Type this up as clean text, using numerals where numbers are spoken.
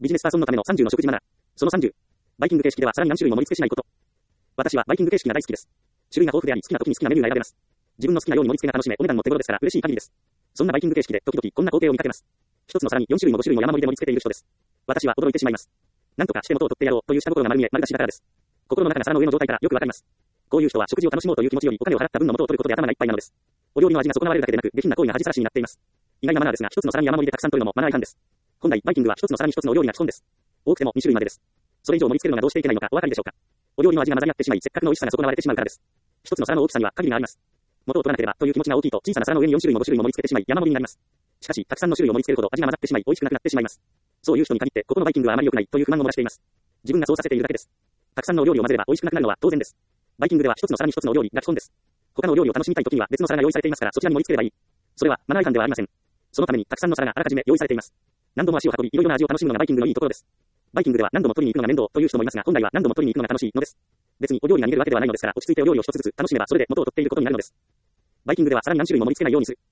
ビジネスパーソンのための30の食事マナー。その30。バイキング形式ではさらに何種類も盛り付けしないこと。私はバイキング形式が大好きです。種類が豊富であり、好きな時に好きなメニューが選べます。自分の好きなように盛り付けが楽しめ、お値段も手頃ですから嬉しい限りです。そんなバイキング形式で時々こんな光景を見かけます。一つの皿に4種類も5種類も山盛りで盛り付けている人です。私は驚いてしまいます。なんとかして元を取ってやろうという下心が丸見え丸出しだからです。心の中が皿の上の状態からよくわかります。こういう人は食事を楽しもうという気持ちよりお金を払った分の元を取ることで頭がいっぱいなのです。お料理の味が損なわれるだけでなく、下品な行為が恥さらしになっています。意外なマナーですが、一つの皿に山盛りでたくさん取るのもマナー違反です。本来バイキングは一つの皿に一つのお料理が基本です。多くても2種類までです。それ以上盛り付けるのがどうしていけないのかお分かりでしょうか。お料理の味が混ざり合ってしまい、せっかくの美味しさが損なわれてしまうからです。一つの皿の大きさには限りがあります。元を取らなければという気持ちが大きいと小さな皿の上に4種類も5種類も盛り付けてしまい山盛りになります。しかし、たくさんの種類を盛り付けるほど味が混ざってしまい、美味しくなくなってしまいます。そういう人に限って、ここのバイキングはあまり良くないという不満を漏らしています。自分がそうさせているだけです。たくさんのお料理を混ぜれば美味しくなくなるのは当然です。バイキングでは一つの皿に一つのお料理が基本です。他のお料理を楽しみたい時には別の皿が用意されていますからそちらに盛り付ければいい。それはマナー違反ではありません。そのためにたくさんの皿があらかじめ用意されています。何度も足を運び、いろいろな味を楽しむのがバイキングのいいところです。バイキングでは何度も取りに行くのが面倒という人もいますが、本来は何度も取りに行くのが楽しいのです。別にお料理が逃げるわけではないのですから、落ち着いてお料理を一つずつ楽しめばそれで元を取っていることになるのです。バイキングでは皿に何種類も盛り付けないようにする。